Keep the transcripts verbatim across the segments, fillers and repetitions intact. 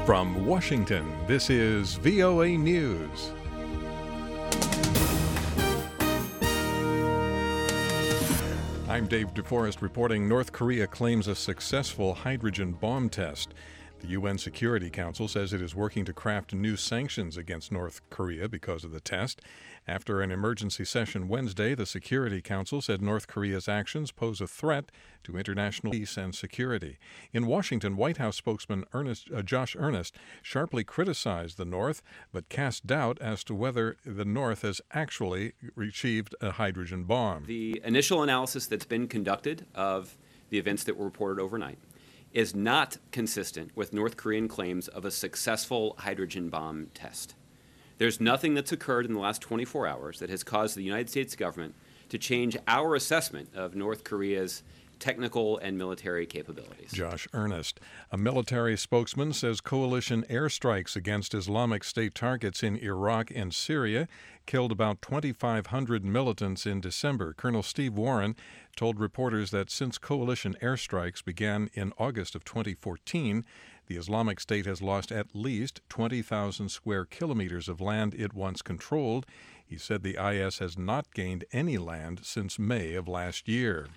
From Washington, this is V O A News. I'm Dave DeForest reporting North Korea claims a successful hydrogen bomb test. The U N Security Council says it is working to craft new sanctions against North Korea because of the test. After an emergency session Wednesday, the Security Council said North Korea's actions pose a threat to international peace and security. In Washington, White House spokesman Ernest, uh, Josh Earnest sharply criticized the North, but cast doubt as to whether the North has actually achieved a hydrogen bomb. The initial analysis that's been conducted of the events that were reported overnight is not consistent with North Korean claims of a successful hydrogen bomb test. There's nothing that's occurred in the last twenty-four hours that has caused the United States government to change our assessment of North Korea's technical and military capabilities. Josh Earnest. A military spokesman says coalition airstrikes against Islamic State targets in Iraq and Syria killed about twenty-five hundred militants in December. Colonel Steve Warren told reporters that since coalition airstrikes began in August of twenty fourteen, the Islamic State has lost at least twenty thousand square kilometers of land it once controlled. He said the I S has not gained any land since May of last year.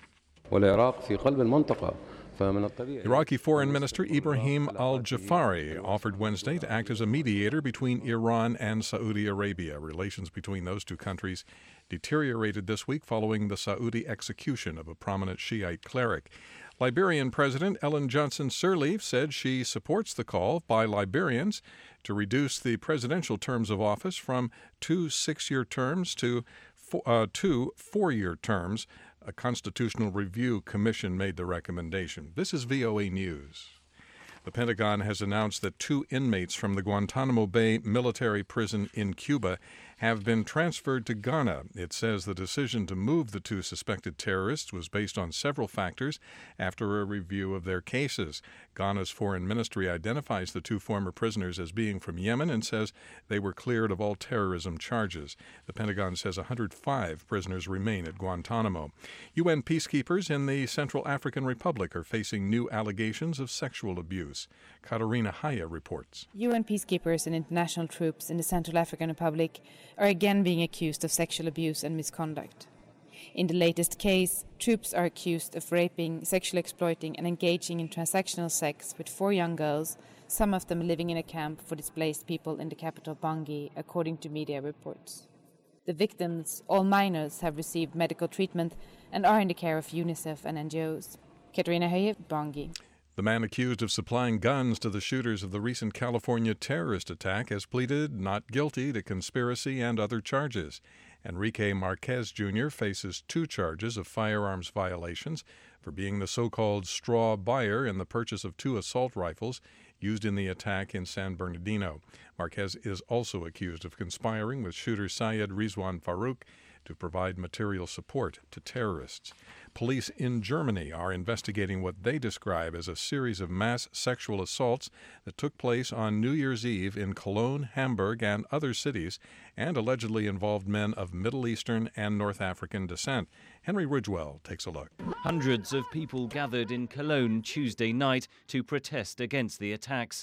Iraqi Foreign Minister Ibrahim al-Jafari offered Wednesday to act as a mediator between Iran and Saudi Arabia. Relations between those two countries deteriorated this week following the Saudi execution of a prominent Shiite cleric. Liberian President Ellen Johnson Sirleaf said she supports the call by Liberians to reduce the presidential terms of office from two six-year terms to four, uh, two four-year terms. A Constitutional Review Commission made the recommendation. This is V O A News. The Pentagon has announced that two inmates from the Guantanamo Bay military prison in Cuba have been transferred to Ghana. It says the decision to move the two suspected terrorists was based on several factors after a review of their cases. Ghana's foreign ministry identifies the two former prisoners as being from Yemen and says they were cleared of all terrorism charges. The Pentagon says one hundred five prisoners remain at Guantanamo. U N peacekeepers in the Central African Republic are facing new allegations of sexual abuse. Katarina Haya reports. U N peacekeepers and international troops in the Central African Republic are again being accused of sexual abuse and misconduct. In the latest case, troops are accused of raping, sexually exploiting and engaging in transactional sex with four young girls, some of them living in a camp for displaced people in the capital Bangui, according to media reports. The victims, all minors, have received medical treatment and are in the care of UNICEF and N G Os. Katarina Höje, Bangui. The man accused of supplying guns to the shooters of the recent California terrorist attack has pleaded not guilty to conspiracy and other charges. Enrique Marquez Junior faces two charges of firearms violations for being the so-called straw buyer in the purchase of two assault rifles used in the attack in San Bernardino. Marquez is also accused of conspiring with shooter Syed Rizwan Farouk to provide material support to terrorists. Police in Germany are investigating what they describe as a series of mass sexual assaults that took place on New Year's Eve in Cologne, Hamburg, and other cities, and allegedly involved men of Middle Eastern and North African descent. Henry Ridgewell takes a look. Hundreds of people gathered in Cologne Tuesday night to protest against the attacks.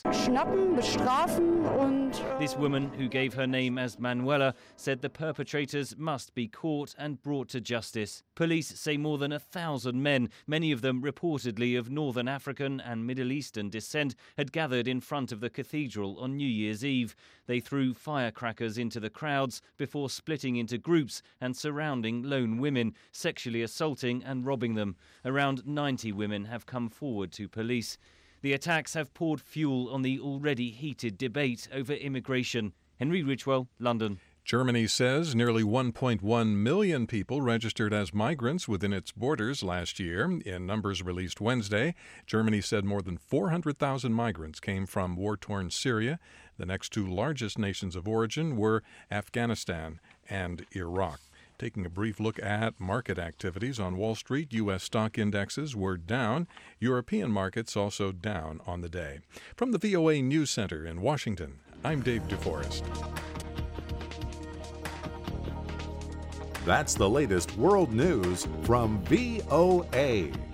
This woman, who gave her name as Manuela, said the perpetrators must be caught and brought to justice. Police say more than a thousand men, many of them reportedly of Northern African and Middle Eastern descent, had gathered in front of the cathedral on New Year's Eve. They threw firecrackers into the crowds before splitting into groups and surrounding lone women, sexually assaulting and robbing them. Around ninety women have come forward to police. The attacks have poured fuel on the already heated debate over immigration. Henry Ridgewell, London. Germany says nearly one point one million people registered as migrants within its borders last year. In numbers released Wednesday, Germany said more than four hundred thousand migrants came from war-torn Syria. The next two largest nations of origin were Afghanistan and Iraq. Taking a brief look at market activities on Wall Street, U S stock indexes were down. European markets also down on the day. From the V O A News Center in Washington, I'm Dave DeForest. That's the latest world news from V O A.